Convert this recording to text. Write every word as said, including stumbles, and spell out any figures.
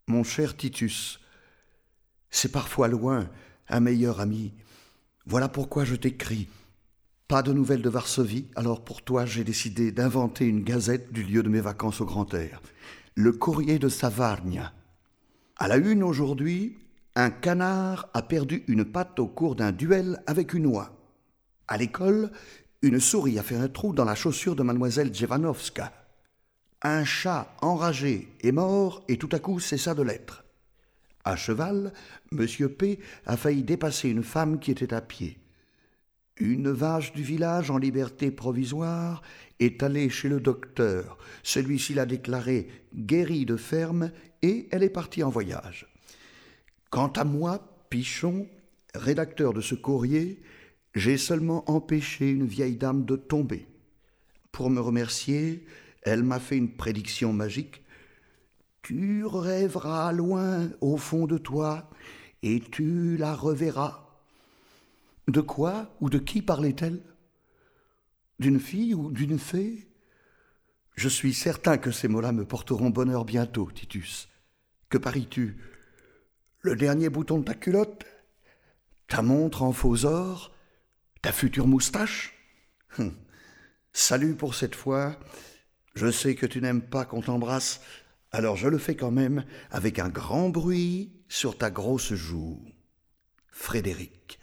Mon cher Titus, c'est parfois loin un meilleur ami. Voilà pourquoi je t'écris. Pas de nouvelles de Varsovie, alors pour toi j'ai décidé d'inventer une gazette du lieu de mes vacances au grand air. Le courrier de Savarnia. À la une aujourd'hui, un canard a perdu une patte au cours d'un duel avec une oie. À l'école, une souris a fait un trou dans la chaussure de mademoiselle Djevanovska. Un chat enragé est mort et tout à coup cessa de l'être. À cheval, Monsieur P a failli dépasser une femme qui était à pied. Une vache du village en liberté provisoire est allée chez le docteur. Celui-ci l'a déclarée guérie de ferme et elle est partie en voyage. Quant à moi, Pichon, rédacteur de ce courrier, j'ai seulement empêché une vieille dame de tomber. Pour me remercier, elle m'a fait une prédiction magique. Tu rêveras loin au fond de toi et tu la reverras. De quoi ou de qui parlait-elle? D'une fille ou d'une fée? Je suis certain que ces mots-là me porteront bonheur bientôt, Titus. Que paries-tu? Le dernier bouton de ta culotte? Ta montre en faux or? Ta future moustache? hum. Salut pour cette fois. Je sais que tu n'aimes pas qu'on t'embrasse, alors je le fais quand même avec un grand bruit sur ta grosse joue. Frédéric.